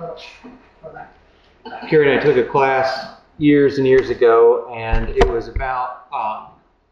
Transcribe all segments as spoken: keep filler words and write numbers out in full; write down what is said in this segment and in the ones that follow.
Carrie and I took a class years and years ago, and it was about um,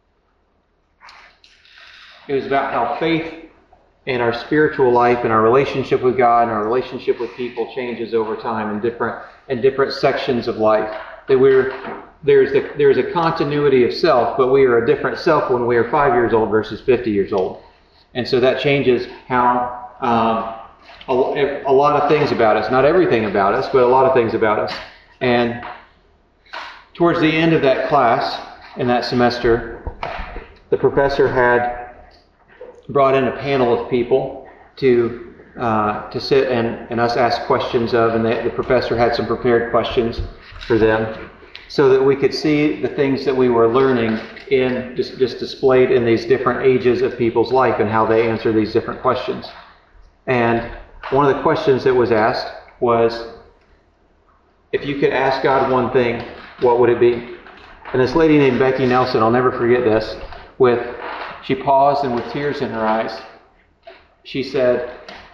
it was about how faith and our spiritual life and our relationship with God and our relationship with people changes over time in different in different sections of life. That we're there's the, there's a continuity of self, but we are a different self when we are five years old versus fifty years old, and so that changes how um, a, a lot of things about us. Not everything about us, but a lot of things about us. And towards the end of that class in that semester, the professor had brought in a panel of people to uh, to sit and, and us ask questions of, and the, the professor had some prepared questions for them so that we could see the things that we were learning in just, just displayed in these different ages of people's life and how they answer these different questions. And one of the questions that was asked was, if you could ask God one thing, what would it be? And this lady named Becky Nelson, I'll never forget this, with she paused and with tears in her eyes, she said,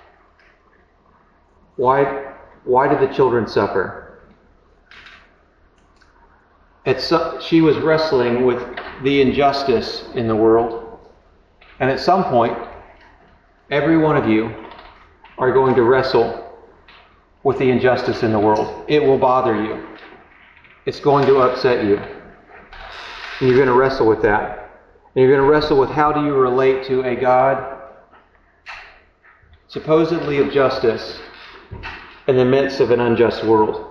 Why why did the children suffer? At some, she was wrestling with the injustice in the world. And at some point, every one of you are going to wrestle with the injustice in the world. It will bother you. It's going to upset you. And you're going to wrestle with that. And you're going to wrestle with how do you relate to a God supposedly of justice in the midst of an unjust world.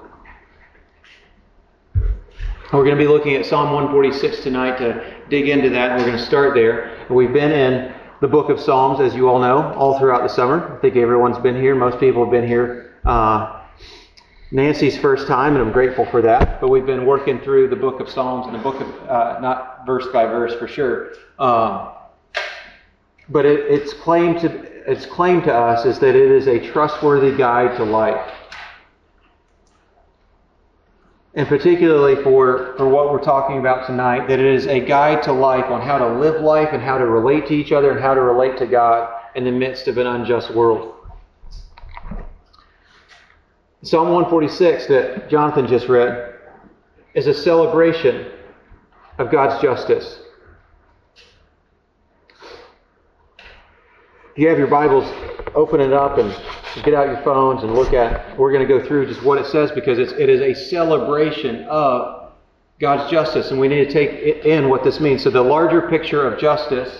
We're going to be looking at Psalm one forty-six tonight to dig into that, and we're going to start there. And we've been in the book of Psalms, as you all know, all throughout the summer. I think everyone's been here. Most people have been here. Uh, Nancy's first time, and I'm grateful for that. But we've been working through the book of Psalms and the book of, uh, not verse by verse for sure. Um, but it, its claim to its claim to us is that it is a trustworthy guide to life. And particularly for, for what we're talking about tonight, that it is a guide to life on how to live life and how to relate to each other and how to relate to God in the midst of an unjust world. Psalm one forty-six that Jonathan just read is a celebration of God's justice. If you have your Bibles, open it up and get out your phones and look at it. We're going to go through just what it says because it's, it is a celebration of God's justice, and we need to take in what this means. So the larger picture of justice,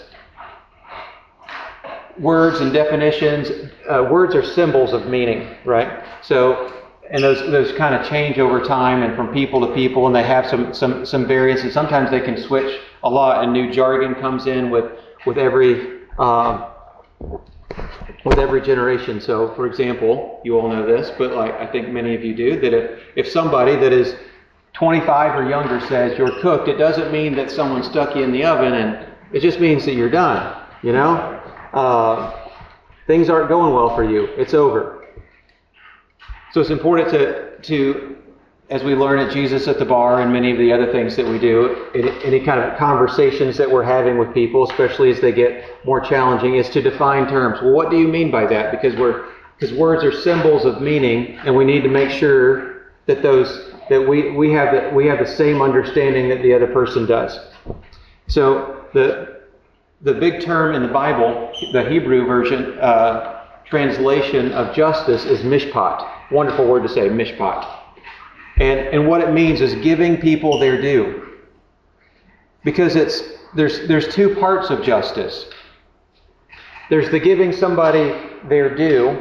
words and definitions, uh, words are symbols of meaning, right? So, and those those kind of change over time and from people to people, and they have some some some variance, and sometimes they can switch a lot, and new jargon comes in with with every um, with every generation. So, for example, you all know this, but like I think many of you do, that if if somebody that is twenty-five or younger says you're cooked, it doesn't mean that someone stuck you in the oven, and it just means that you're done. You know, uh, things aren't going well for you. It's over. So it's important to, to, as we learn at Jesus at the Bar and many of the other things that we do, any kind of conversations that we're having with people, especially as they get more challenging, is to define terms. Well, what do you mean by that? Because we're because words are symbols of meaning, and we need to make sure that those that we we have the, we have the same understanding that the other person does. So the the big term in the Bible, the Hebrew version uh, translation of justice, is mishpat. Wonderful word to say, mishpat. And and what it means is giving people their due. Because it's there's there's two parts of justice. There's the giving somebody their due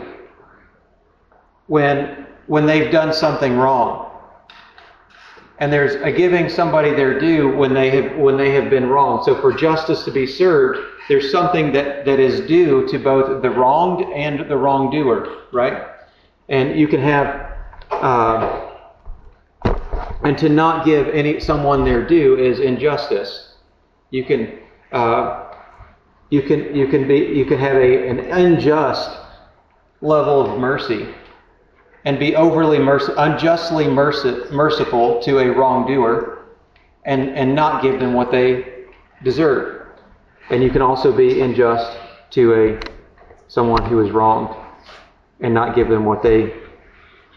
when when they've done something wrong. And there's a giving somebody their due when they have when they have been wrong. So for justice to be served, there's something that, that is due to both the wronged and the wrongdoer, right? And you can have, uh, and to not give any someone their due is injustice. You can, uh, you can, you can be, you can have a an unjust level of mercy, and be overly merc- unjustly merc- merciful to a wrongdoer, and and not give them what they deserve. And you can also be unjust to a someone who is wronged, and not give them what they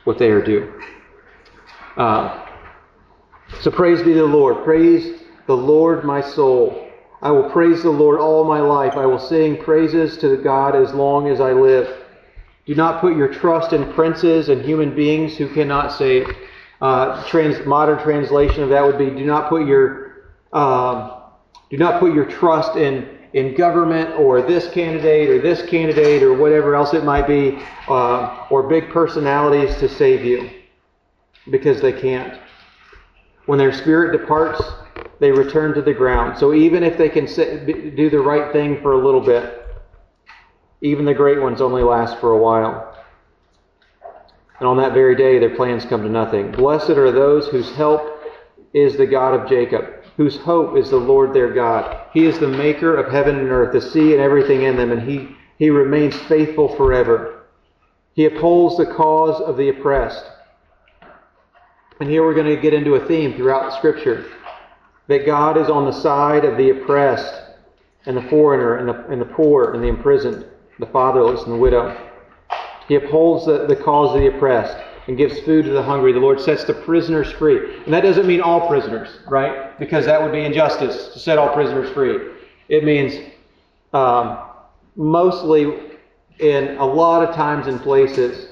what they are due. Uh, so praise be the Lord. Praise the Lord, my soul. I will praise the Lord all my life. I will sing praises to God as long as I live. Do not put your trust in princes and human beings who cannot save. Uh, trans, modern translation of that would be: Do not put your uh, do not put your trust in in government or this candidate or this candidate or whatever else it might be, uh, or big personalities to save you, because they can't. When their spirit departs, they return to the ground. So even if they can say, do the right thing for a little bit, even the great ones only last for a while. And on that very day, their plans come to nothing. Blessed are those whose help is the God of Jacob, whose hope is the Lord their God. He is the maker of heaven and earth, the sea and everything in them, and he, he remains faithful forever. He upholds the cause of the oppressed. And here we're going to get into a theme throughout Scripture, that God is on the side of the oppressed and the foreigner and the, and the poor and the imprisoned, the fatherless and the widow. He upholds the, the cause of the oppressed and gives food to the hungry. The Lord sets the prisoners free. And that doesn't mean all prisoners, right? Because that would be injustice to set all prisoners free. It means um, mostly, in a lot of times and places,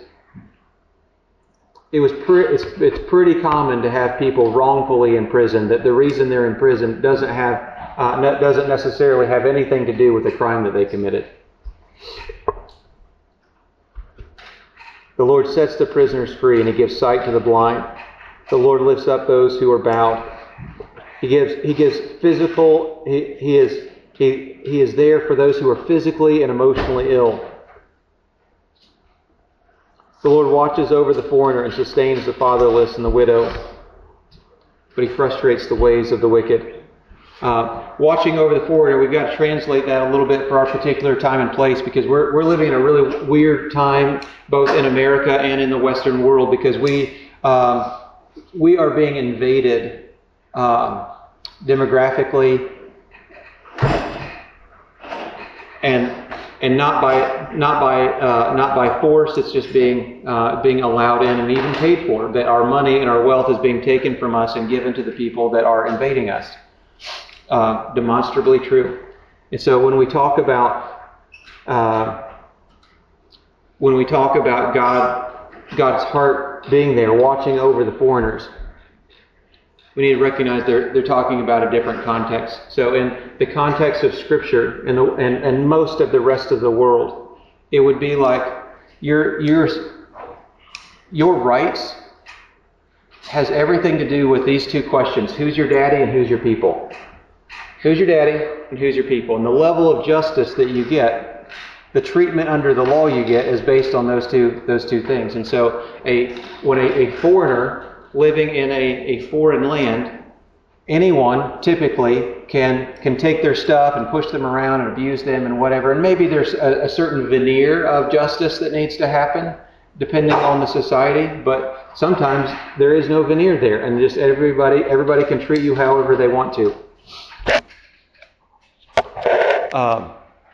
it was pre- it's, it's pretty common to have people wrongfully in prison, that the reason they're in prison doesn't have uh, ne- doesn't necessarily have anything to do with the crime that they committed. The Lord sets the prisoners free, and He gives sight to the blind. The Lord lifts up those who are bowed. He gives He gives physical. He, he is he He is there for those who are physically and emotionally ill. The Lord watches over the foreigner and sustains the fatherless and the widow, but He frustrates the ways of the wicked. Uh, watching over the foreigner, we've got to translate that a little bit for our particular time and place, because we're we're living in a really weird time, both in America and in the Western world, because we um, we are being invaded um, demographically, and and not by not by uh, not by force. It's just being uh, being allowed in and even paid for. That our money and our wealth is being taken from us and given to the people that are invading us. Uh, demonstrably true. And so when we talk about uh, when we talk about God, God's heart being there, watching over the foreigners, we need to recognize they're they're talking about a different context. So in the context of Scripture and the, and and most of the rest of the world, it would be like your your your rights has everything to do with these two questions: who's your daddy and who's your people? Who's your daddy and who's your people? And the level of justice that you get, the treatment under the law you get, is based on those two those two things. And so a when a, a foreigner living in a, a foreign land, anyone typically can can take their stuff and push them around and abuse them and whatever. And maybe there's a, a certain veneer of justice that needs to happen depending on the society, but sometimes there is no veneer there, and just everybody everybody can treat you however they want to. Um,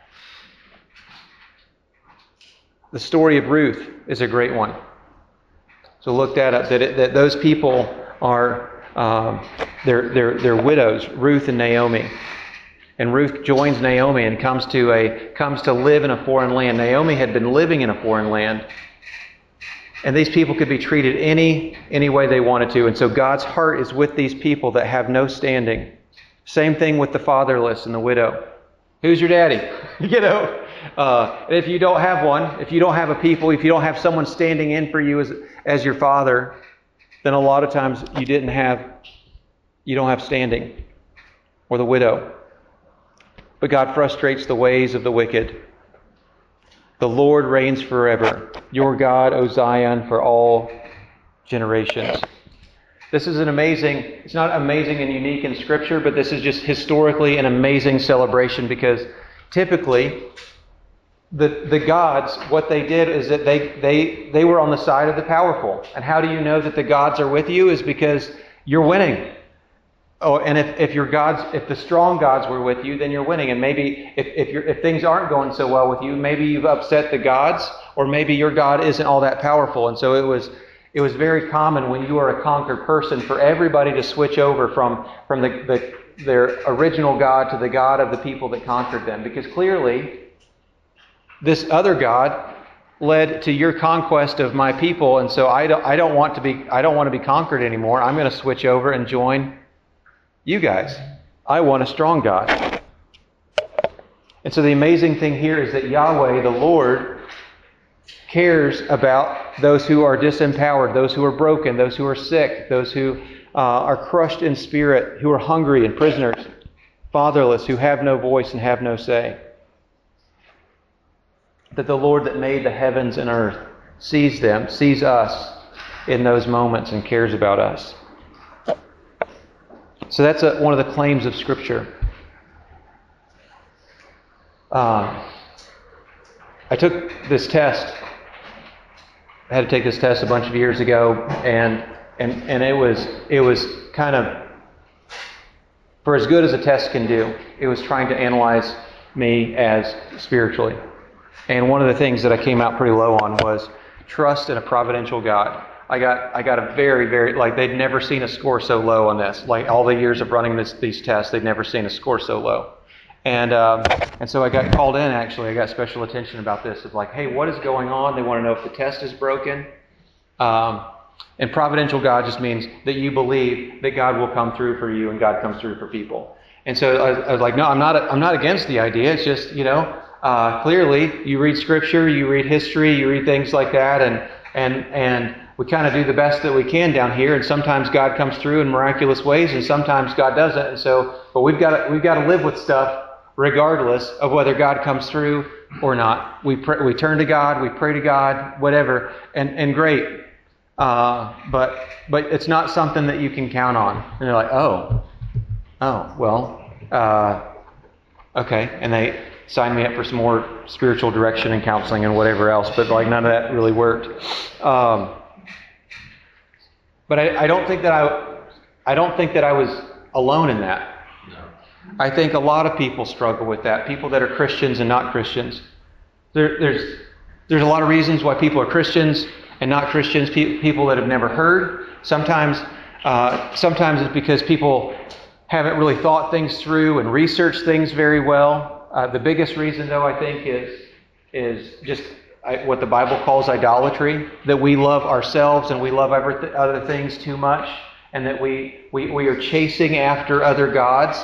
the story of Ruth is a great one. So look that up. That it, that those people are um, they're they're they're widows, Ruth and Naomi. And Ruth joins Naomi and comes to a comes to live in a foreign land. Naomi had been living in a foreign land, and these people could be treated any any way they wanted to. And so God's heart is with these people that have no standing. Same thing with the fatherless and the widow. Who's your daddy? You know, uh, if you don't have one, if you don't have a people, if you don't have someone standing in for you as as your father, then a lot of times you didn't have, you don't have standing, or the widow. But God frustrates the ways of the wicked. The Lord reigns forever. Your God, O Zion, for all generations. This is an amazing, it's not amazing and unique in Scripture, but this is just historically an amazing celebration, because typically the the gods, what they did is that they they they were on the side of the powerful. And how do you know that the gods are with you? Is because you're winning. Oh, and if, if your gods, if the strong gods were with you, then you're winning. And maybe if if you're if things aren't going so well with you, maybe you've upset the gods, or maybe your God isn't all that powerful. And so it was It was very common when you are a conquered person for everybody to switch over from, from the, the, their original God to the God of the people that conquered them. Because clearly, this other God led to your conquest of my people, and so I don't, I don't want to be I don't want to be conquered anymore. I'm going to switch over and join you guys. I want a strong God. And so the amazing thing here is that Yahweh, the Lord, cares about those who are disempowered, those who are broken, those who are sick, those who uh, are crushed in spirit, who are hungry and prisoners, fatherless, who have no voice and have no say. That the Lord that made the heavens and earth sees them, sees us in those moments and cares about us. So that's a, one of the claims of Scripture. Uh, I took this test. I had to take this test a bunch of years ago, and and and it was it was kind of, for as good as a test can do, it was trying to analyze me as spiritually. And one of the things that I came out pretty low on was trust in a providential God. I got I got a very, very, like they'd never seen a score so low on this. Like all the years of running this, these tests, they'd never seen a score so low. And um, and so I got called in, actually. I got special attention about this. Of like, hey, what is going on? They want to know if the test is broken. Um, and providential God just means that you believe that God will come through for you and God comes through for people. And so I, I was like, no, I'm not I'm not against the idea. It's just, you know, uh, clearly you read Scripture, you read history, you read things like that, and and and we kind of do the best that we can down here, and sometimes God comes through in miraculous ways, and sometimes God doesn't. And so, but we've got to, we've got to live with stuff regardless of whether God comes through or not. We pray, we turn to God, we pray to God, whatever, and and great. Uh, but but it's not something that you can count on. And they're like, oh, oh, well, uh, okay, and they signed me up for some more spiritual direction and counseling and whatever else. But like none of that really worked. Um, But I, I don't think that I, I don't think that I was alone in that. I think a lot of people struggle with that. People that are Christians and not Christians. There, there's, there's a lot of reasons why people are Christians and not Christians. Pe- people that have never heard. Sometimes, uh, sometimes it's because people haven't really thought things through and researched things very well. Uh, the biggest reason, though, I think, is is just I, what the Bible calls idolatry, that we love ourselves and we love everyth- other things too much, and that we, we, we are chasing after other gods.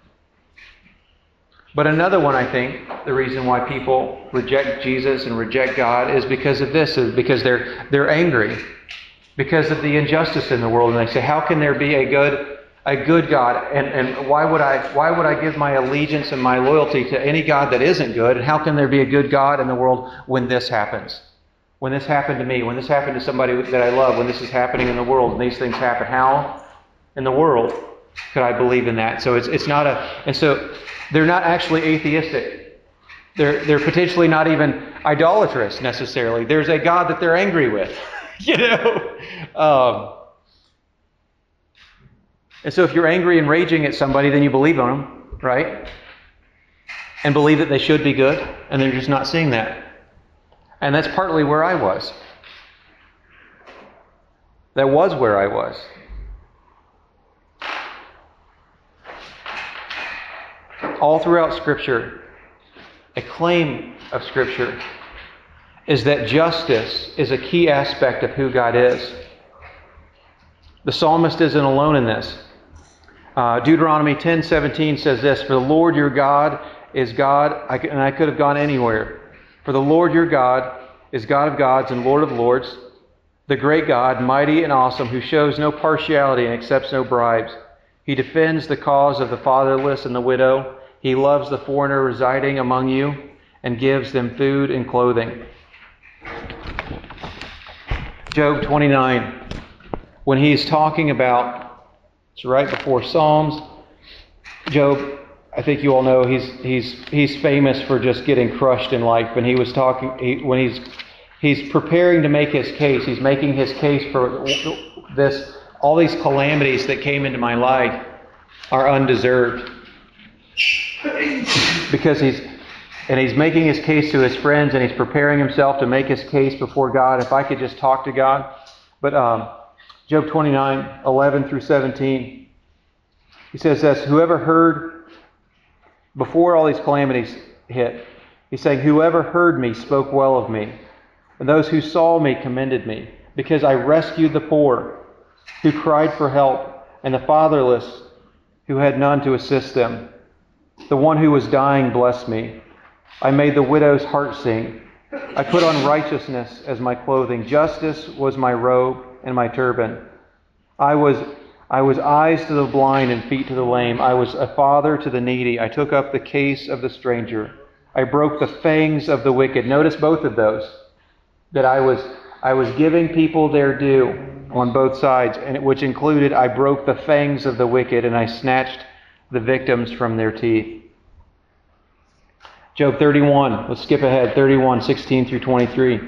But another one, I think, the reason why people reject Jesus and reject God is because of this, is because they're they're angry, because of the injustice in the world, and they say, how can there be a good a good God, and, and why would I why would I give my allegiance and my loyalty to any God that isn't good? And how can there be a good God in the world when this happens? When this happened to me, when this happened to somebody that I love, when this is happening in the world, and these things happen, how in the world could I believe in that? So it's it's not a and so they're not actually atheistic. They're they're potentially not even idolatrous necessarily. There's a God that they're angry with, you know. Um, And so if you're angry and raging at somebody, then you believe on them, right? And believe that they should be good, and they're just not seeing that. And that's partly where I was. That was where I was. All throughout Scripture, a claim of Scripture is that justice is a key aspect of who God is. The psalmist isn't alone in this. Uh, Deuteronomy ten seventeen says this, for the Lord your God is God, I, and I could have gone anywhere. For the Lord your God is God of gods and Lord of lords, the great God, mighty and awesome, who shows no partiality and accepts no bribes. He defends the cause of the fatherless and the widow. He loves the foreigner residing among you and gives them food and clothing. Job twenty-nine, when he's talking about, it's right before Psalms. Job, I think you all know, he's he's he's famous for just getting crushed in life. And he was talking he, when he's he's preparing to make his case. He's making his case for this. All these calamities that came into my life are undeserved, because he's and he's making his case to his friends, and he's preparing himself to make his case before God. If I could just talk to God, But um, Job twenty-nine, eleven through seventeen, he says this, whoever heard, before all these calamities hit, he's saying, whoever heard me spoke well of me, and those who saw me commended me, because I rescued the poor who cried for help, and the fatherless who had none to assist them. The one who was dying blessed me. I made the widow's heart sing. I put on righteousness as my clothing. Justice was my robe and my turban. I was I was eyes to the blind and feet to the lame. I was a father to the needy. I took up the case of the stranger. I broke the fangs of the wicked. Notice both of those. That I was I was giving people their due on both sides, and which included I broke the fangs of the wicked and I snatched the victims from their teeth. Job thirty-one. Let's skip ahead. thirty-one, sixteen through twenty-three.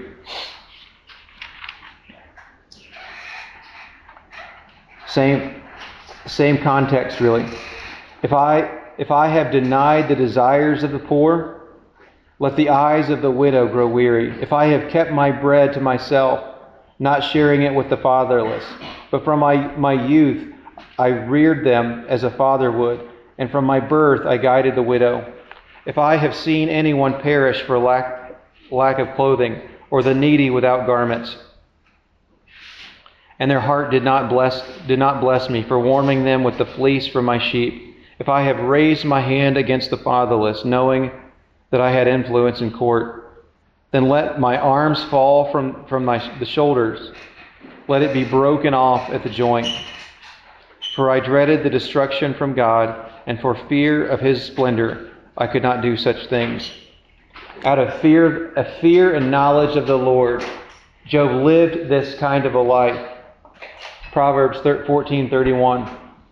Same, same context, really. If I, if I have denied the desires of the poor, let the eyes of the widow grow weary. If I have kept my bread to myself, not sharing it with the fatherless, but from my, my youth I reared them as a father would, and from my birth I guided the widow. If I have seen anyone perish for lack, lack of clothing, or the needy without garments, and their heart did not bless did not bless me for warming them with the fleece from my sheep. If I have raised my hand against the fatherless, knowing that I had influence in court, then let my arms fall from, from my, the shoulders. Let it be broken off at the joint. For I dreaded the destruction from God, and for fear of his splendor, I could not do such things. Out of fear, a fear and knowledge of the Lord, Job lived this kind of a life. Proverbs fourteen thirty-one.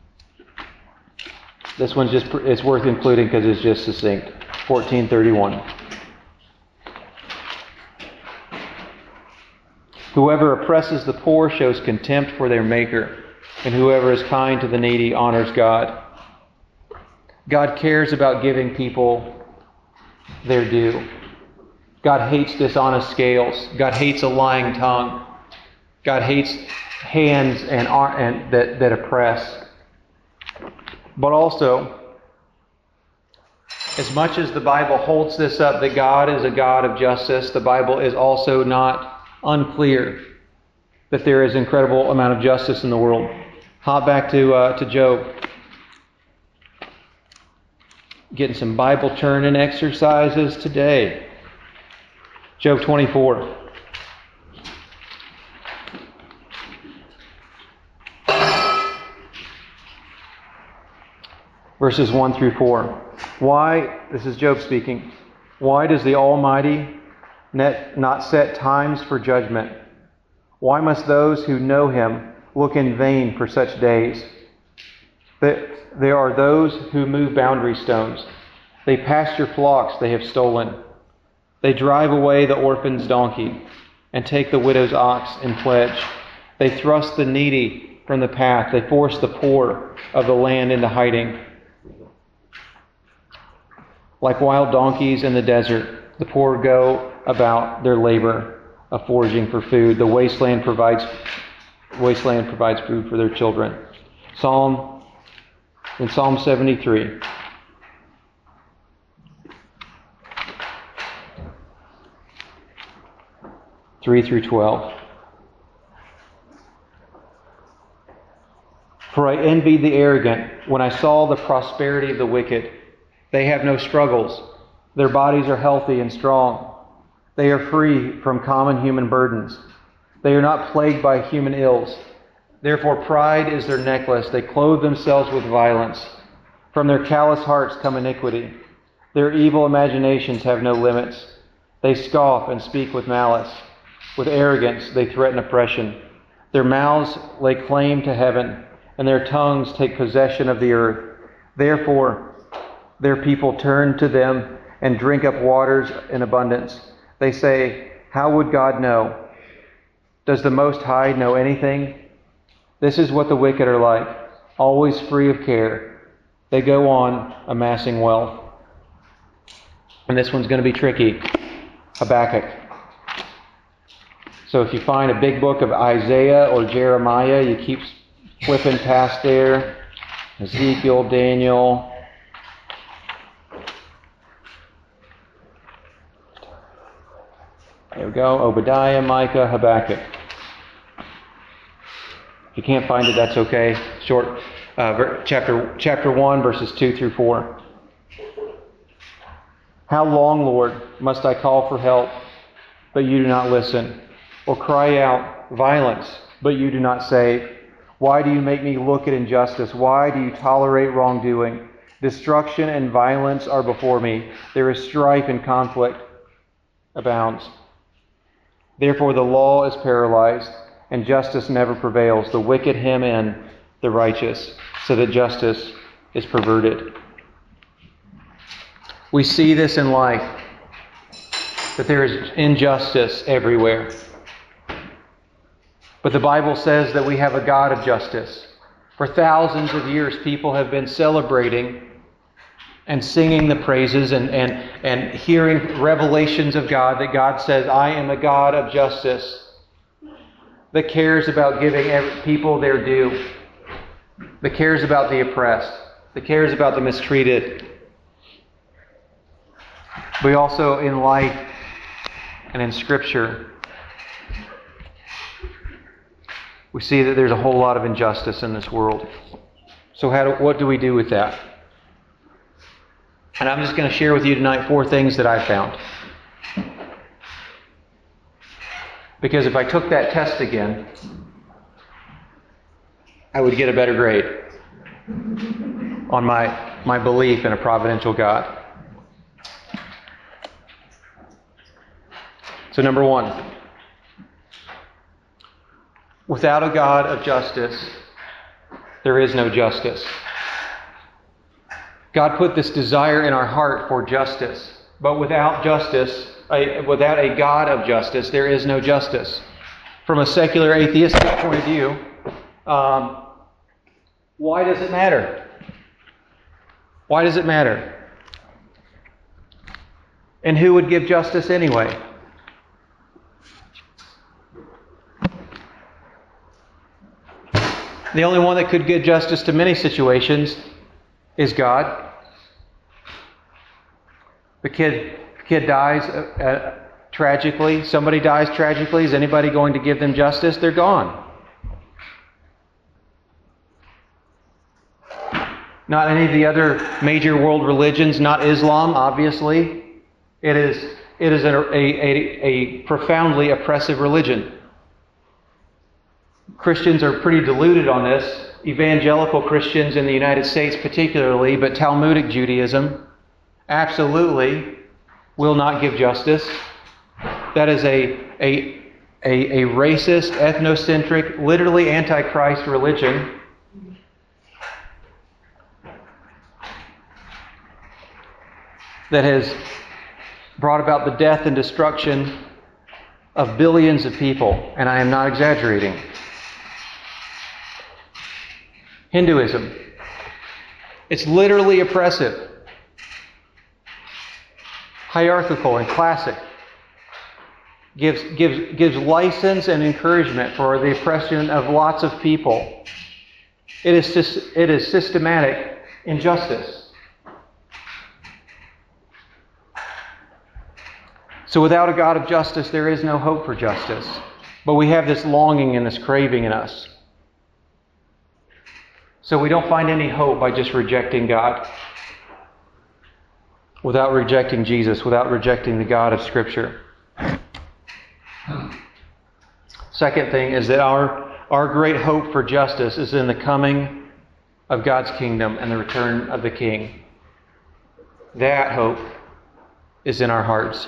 This one's just, it's worth including because it's just succinct. fourteen thirty-one. Whoever oppresses the poor shows contempt for their Maker, and whoever is kind to the needy honors God. God cares about giving people their due. God hates dishonest scales. God hates a lying tongue. God hates hands and, and that, that oppress. But also, as much as the Bible holds this up, that God is a God of justice, the Bible is also not unclear that there is an incredible amount of justice in the world. Hop back to uh, to Job. Getting some Bible turning exercises today. Job twenty-four. Verses one through four. Why, this is Job speaking, why does the Almighty net not set times for judgment? Why must those who know Him look in vain for such days? There are those who move boundary stones. They pasture flocks they have stolen. They drive away the orphan's donkey and take the widow's ox in pledge. They thrust the needy from the path. They force the poor of the land into hiding. Like wild donkeys in the desert, the poor go about their labor of foraging for food. The wasteland provides wasteland provides food for their children. Psalm in Psalm seventy-three. three through twelve. For I envied the arrogant when I saw the prosperity of the wicked. They have no struggles. Their bodies are healthy and strong. They are free from common human burdens. They are not plagued by human ills. Therefore pride is their necklace. They clothe themselves with violence. From their callous hearts come iniquity. Their evil imaginations have no limits. They scoff and speak with malice. With arrogance they threaten oppression. Their mouths lay claim to heaven, and their tongues take possession of the earth. Therefore their people turn to them and drink up waters in abundance. They say, how would God know? Does the Most High know anything? This is what the wicked are like, always free of care. They go on amassing wealth. And this one's going to be tricky. Habakkuk. So if you find a big book of Isaiah or Jeremiah, you keep flipping past there. Ezekiel, Daniel. There we go. Obadiah, Micah, Habakkuk. If you can't find it, that's okay. Short uh, chapter chapter one, verses two through four. How long, Lord, must I call for help, but you do not listen, or cry out violence, but you do not save? Why do you make me look at injustice? Why do you tolerate wrongdoing? Destruction and violence are before me. There is strife and conflict abounds. Therefore the law is paralyzed, and justice never prevails. The wicked hem in the righteous, so that justice is perverted. We see this in life, that there is injustice everywhere. But the Bible says that we have a God of justice. For thousands of years, people have been celebrating and singing the praises and, and, and hearing revelations of God, that God says, I am a God of justice, that cares about giving every, people their due, that cares about the oppressed, that cares about the mistreated. We also, in life and in Scripture, we see that there's a whole lot of injustice in this world. So how do, what do we do with that? And I'm just going to share with you tonight four things that I found. Because if I took that test again, I would get a better grade on my, my belief in a providential God. So number one, without a God of justice, there is no justice. God put this desire in our heart for justice, but without justice, a, without a God of justice, there is no justice. From a secular atheistic point of view, um, why does it matter? Why does it matter? And who would give justice anyway? The only one that could give justice to many situations is God. The kid, kid dies uh, uh, tragically. Somebody dies tragically. Is anybody going to give them justice? They're gone. Not any of the other major world religions. Not Islam, obviously. It is it is a, a, a, a profoundly oppressive religion. Christians are pretty deluded on this. Evangelical Christians in the United States particularly, but Talmudic Judaism absolutely will not give justice. That is a, a, a, a racist, ethnocentric, literally antichrist religion. That has brought about the death and destruction of billions of people, and I am not exaggerating. Hinduism. It's literally oppressive, hierarchical and classic. Gives, gives, gives license and encouragement for the oppression of lots of people. It is, it is systematic injustice. So without a God of justice, there is no hope for justice. But we have this longing and this craving in us. So we don't find any hope by just rejecting God, without rejecting Jesus, without rejecting the God of Scripture. Second thing is that our, our great hope for justice is in the coming of God's kingdom and the return of the King. That hope is in our hearts.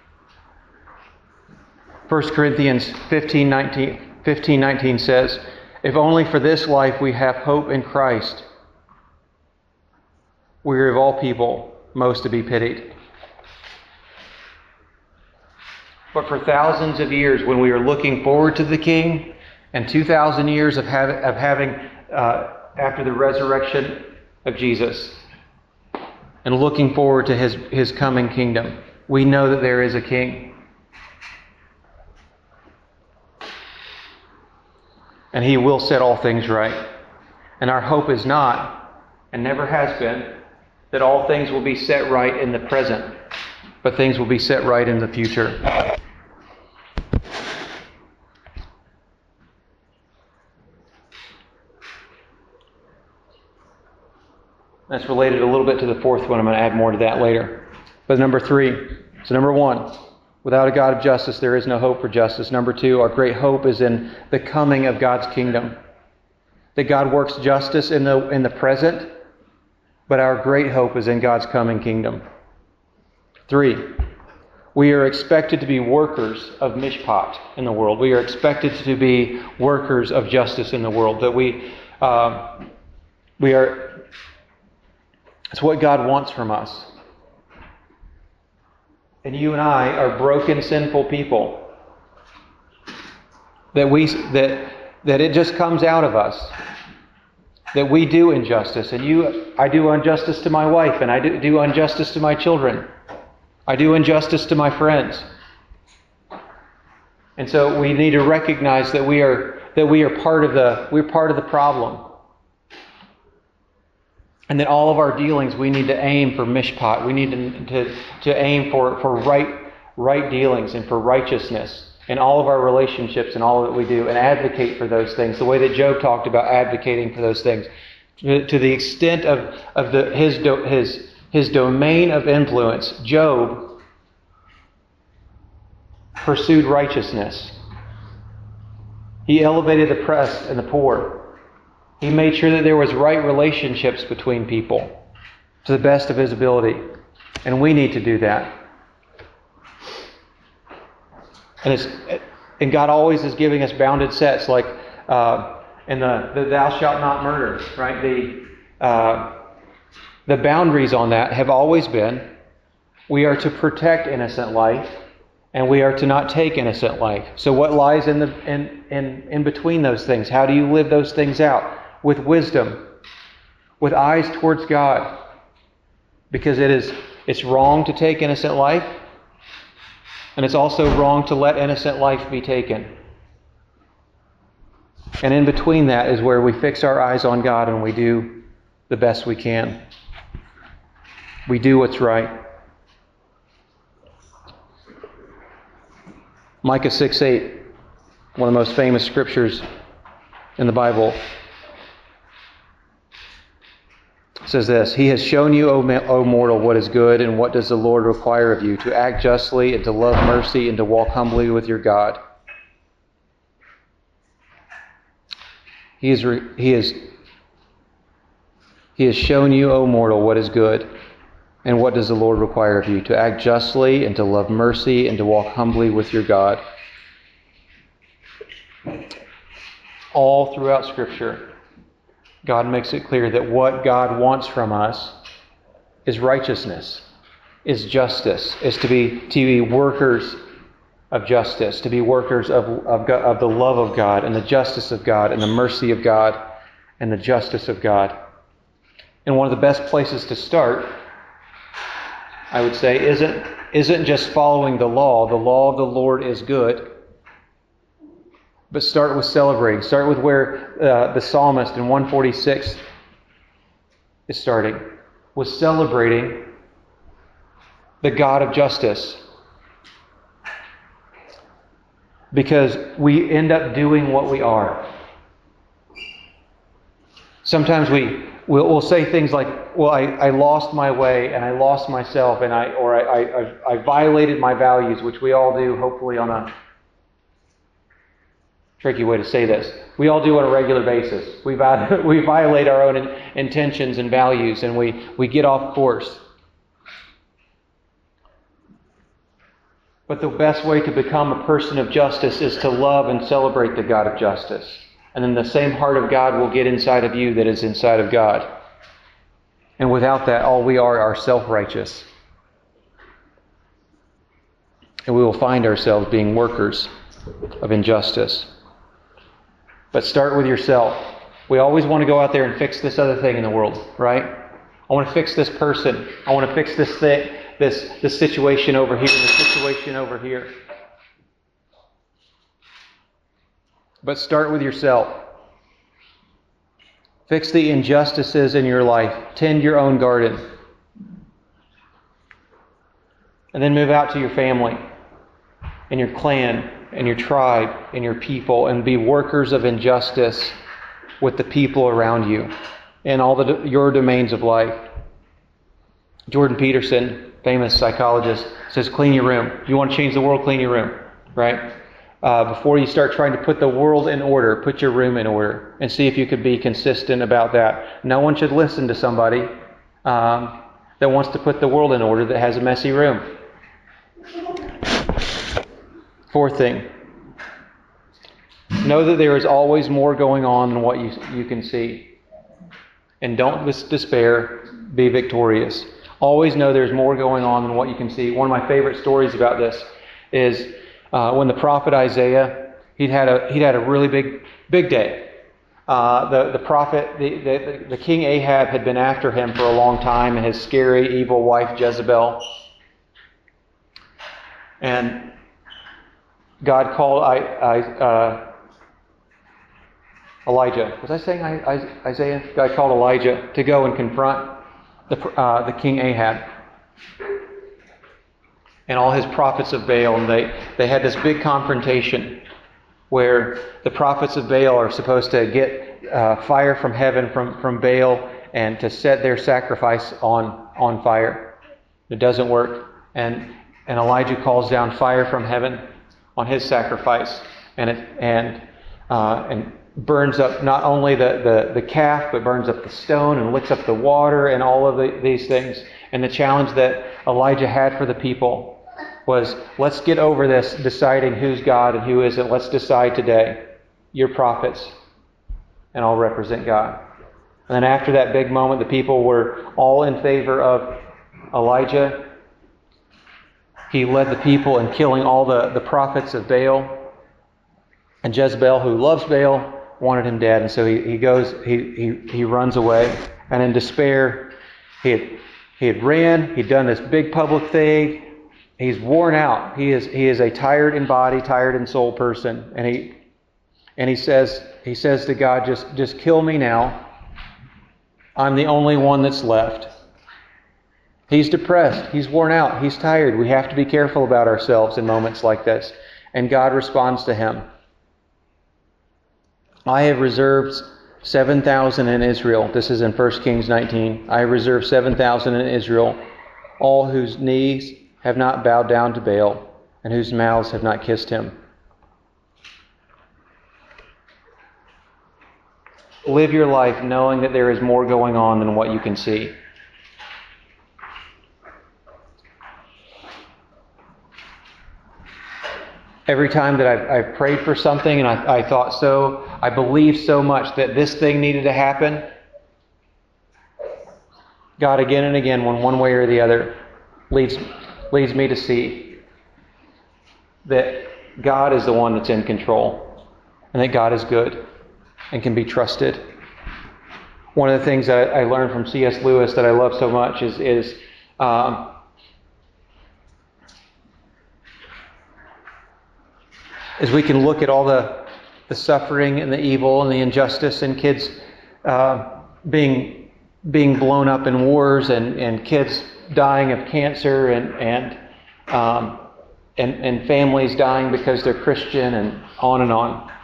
First Corinthians fifteen nineteen says, if only for this life we have hope in Christ, we are of all people most to be pitied. But for thousands of years, when we are looking forward to the King, and two thousand years of, have, of having, uh, after the resurrection of Jesus, and looking forward to His, His coming kingdom, we know that there is a King. And He will set all things right. And our hope is not, and never has been, that all things will be set right in the present, but things will be set right in the future. That's related a little bit to the fourth one. I'm going to add more to that later. But number three, so number one, without a God of justice, there is no hope for justice. Number two, our great hope is in the coming of God's kingdom. That God works justice in the in the present, but our great hope is in God's coming kingdom. Three, we are expected to be workers of mishpat in the world. We are expected to be workers of justice in the world. That we uh, we are. It's what God wants from us. And you and I are broken, sinful people. That we that that it just comes out of us. That we do injustice. And you I do injustice to my wife, and I do, do injustice to my children. I do injustice to my friends. And so we need to recognize that we are that we are part of the we're part of the problem. And that all of our dealings, we need to aim for mishpat. We need to, to, to aim for, for right, right dealings and for righteousness in all of our relationships and all that we do, and advocate for those things, the way that Job talked about advocating for those things. To, to the extent of, of the, his, do, his, his domain of influence, Job pursued righteousness. He elevated the oppressed and the poor. He made sure that there was right relationships between people to the best of his ability. And we need to do that. And it's and God always is giving us bounded sets, like uh, in the, the thou shalt not murder, right? The uh, the boundaries on that have always been, we are to protect innocent life, and we are to not take innocent life. So what lies in the in, in, in between those things? How do you live those things out? With wisdom, with eyes towards God. Because it is it's wrong to take innocent life, and it's also wrong to let innocent life be taken. And in between that is where we fix our eyes on God and we do the best we can. We do what's right. Micah six eight, one of the most famous scriptures in the Bible, says this: He has shown you, O mortal, what is good, and what does the Lord require of you? To act justly, and to love mercy, and to walk humbly with your God. He is, he is, he has shown you, O mortal, what is good, and what does the Lord require of you? To act justly, and to love mercy, and to walk humbly with your God. All throughout Scripture, God makes it clear that what God wants from us is righteousness, is justice, is to be to be workers of justice, to be workers of, of, God, of the love of God and the justice of God and the mercy of God and the justice of God. And one of the best places to start, I would say, isn't, isn't just following the law. The law of the Lord is good. But start with celebrating. Start with where uh, the psalmist in one forty-six is starting, with celebrating the God of justice. Because we end up doing what we are. Sometimes we we'll, we'll say things like, "Well, I, I lost my way, and I lost myself, and I or I, I I violated my values," which we all do, hopefully on a tricky way to say this. We all do on a regular basis. We we violate our own intentions and values, and we, we get off course. But the best way to become a person of justice is to love and celebrate the God of justice. And then the same heart of God will get inside of you that is inside of God. And without that, all we are are self-righteous. And we will find ourselves being workers of injustice. But start with yourself. We always want to go out there and fix this other thing in the world, right? I want to fix this person. I want to fix this thing, this, this situation over here, this situation over here. But start with yourself. Fix the injustices in your life. Tend your own garden. And then move out to your family and your clan and your tribe and your people and be workers of injustice with the people around you in all the, your domains of life. Jordan Peterson, famous psychologist, says clean your room. You want to change the world, clean your room, right? Uh, before you start trying to put the world in order, put your room in order and see if you could be consistent about that. No one should listen to somebody um, that wants to put the world in order that has a messy room. Fourth thing, know that there is always more going on than what you, you can see. And don't despair, be victorious. Always know there's more going on than what you can see. One of my favorite stories about this is uh, when the prophet Isaiah, he'd had a he'd had a really big big day. Uh, the the prophet, the, the the king Ahab had been after him for a long time, and his scary evil wife Jezebel. And God called I, I, uh, Elijah. Was I saying I, I, Isaiah? God called Elijah to go and confront the uh, the king Ahab and all his prophets of Baal. And they, they had this big confrontation where the prophets of Baal are supposed to get uh, fire from heaven from, from Baal and to set their sacrifice on, on fire. It doesn't work. And, and Elijah calls down fire from heaven on his sacrifice, and it and uh, and burns up not only the, the, the calf, but burns up the stone and licks up the water and all of the, these things. And the challenge that Elijah had for the people was, let's get over this deciding who's God and who isn't. Let's decide today. You're prophets, and I'll represent God. And then after that big moment, the people were all in favor of Elijah. He led the people in killing all the, the prophets of Baal. And Jezebel, who loves Baal, wanted him dead. And so he, he goes, he, he, he runs away. And in despair, he had, he had ran, he'd done this big public thing. He's worn out. He is he is a tired in body, tired in soul person. And he and he says he says to God, just, just kill me now. I'm the only one that's left. He's depressed. He's worn out. He's tired. We have to be careful about ourselves in moments like this. And God responds to him. I have reserved seven thousand in Israel. This is in First Kings nineteen. I have reserved seven thousand in Israel, all whose knees have not bowed down to Baal, and whose mouths have not kissed him. Live your life knowing that there is more going on than what you can see. Every time that I've, I've prayed for something and I, I thought so, I believed so much that this thing needed to happen, God again and again, when one way or the other, leads, leads me to see that God is the one that's in control and that God is good and can be trusted. One of the things that I learned from C S Lewis that I love so much is, is um, As we can look at all the, the suffering and the evil and the injustice and kids uh, being being blown up in wars and, and kids dying of cancer and and, um, and and families dying because they're Christian and on and on.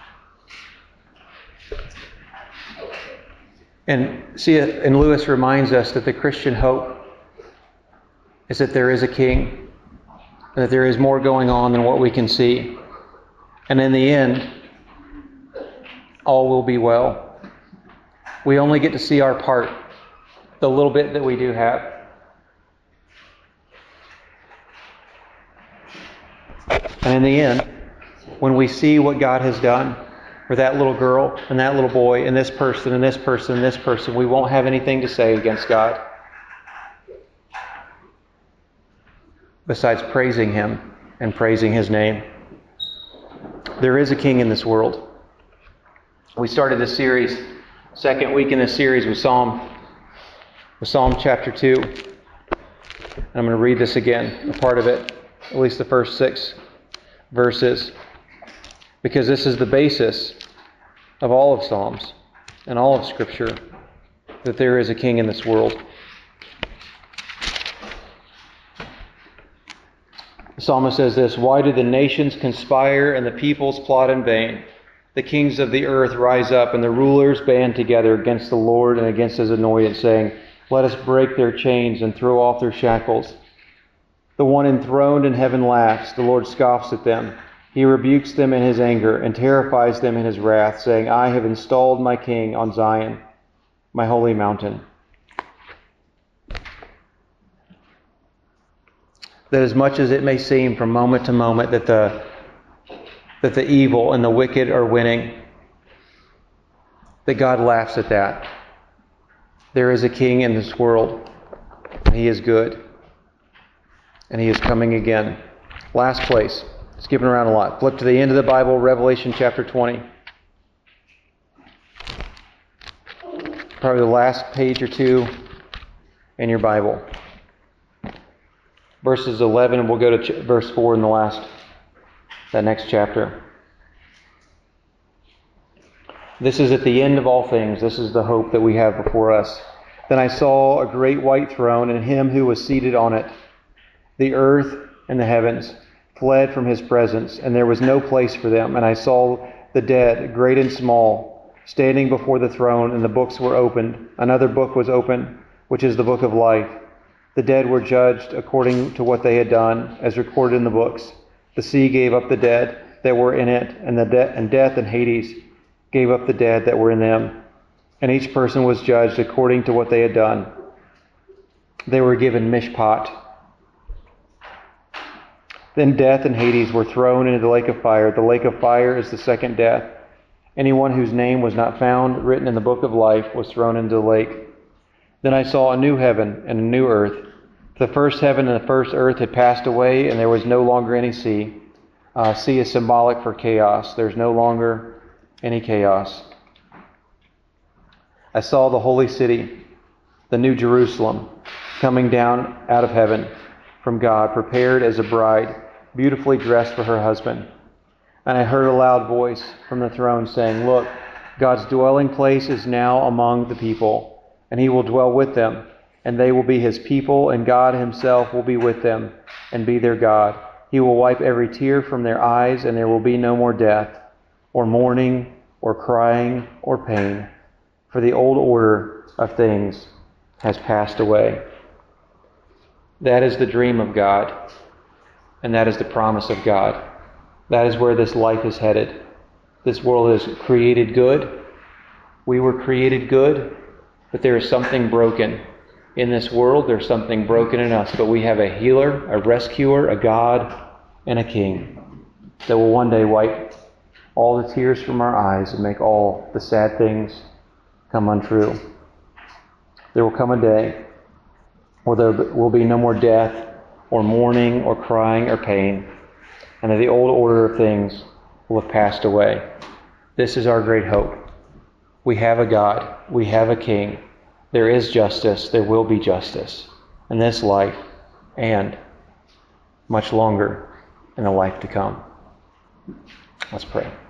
And see, and Lewis reminds us that the Christian hope is that there is a king, and that there is more going on than what we can see. And in the end, all will be well. We only get to see our part, the little bit that we do have. And in the end, when we see what God has done for that little girl and that little boy and this person and this person and this person, we won't have anything to say against God besides praising Him and praising His name. There is a king in this world. We started this series, second week in this series with Psalm, with Psalm chapter two. And I'm going to read this again, a part of it, at least the first six verses, because this is the basis of all of Psalms and all of Scripture. that there is a king in this world. The psalmist says this, "Why do the nations conspire and the peoples plot in vain? The kings of the earth rise up and the rulers band together against the Lord and against his anointed, saying, let us break their chains and throw off their shackles. The one enthroned in heaven laughs. The Lord scoffs at them. He rebukes them in his anger and terrifies them in his wrath, saying, I have installed my king on Zion, my holy mountain." That as much as it may seem from moment to moment that the that the evil and the wicked are winning, that God laughs at that. There is a king in this world, and he is good, and he is coming again. Last place, skipping around a lot. Flip to the end of the Bible, Revelation chapter twenty. Probably the last page or two in your Bible. Verses eleven, and we'll go to ch- verse four in the last, that next chapter. This is at the end of all things. This is the hope that we have before us. Then I saw a great white throne and him who was seated on it. The earth and the heavens fled from his presence, and there was no place for them. And I saw the dead, great and small, standing before the throne, and the books were opened. Another book was opened, which is the book of life. The dead were judged according to what they had done, as recorded in the books. The sea gave up the dead that were in it, and the de- and death and Hades gave up the dead that were in them. And each person was judged according to what they had done. They were given mishpat. Then death and Hades were thrown into the lake of fire. The lake of fire is the second death. Anyone whose name was not found written in the book of life was thrown into the lake. Then I saw a new heaven and a new earth. The first heaven and the first earth had passed away, and there was no longer any sea. Uh, sea is symbolic for chaos. There's no longer any chaos. I saw the holy city, the new Jerusalem, coming down out of heaven from God, prepared as a bride, beautifully dressed for her husband. And I heard a loud voice from the throne saying, look, God's dwelling place is now among the people, and he will dwell with them, and they will be his people, and God himself will be with them and be their God. He will wipe every tear from their eyes, and there will be no more death, or mourning, or crying, or pain, for the old order of things has passed away. That is the dream of God, and that is the promise of God. That is where this life is headed. This world is created good. We were created good, but there is something broken. In this world, there's something broken in us, but we have a healer, a rescuer, a God, and a king that will one day wipe all the tears from our eyes and make all the sad things come untrue. There will come a day where there will be no more death or mourning or crying or pain, and that the old order of things will have passed away. This is our great hope. We have a God. We have a king. There is justice. There will be justice in this life and much longer in the life to come. Let's pray.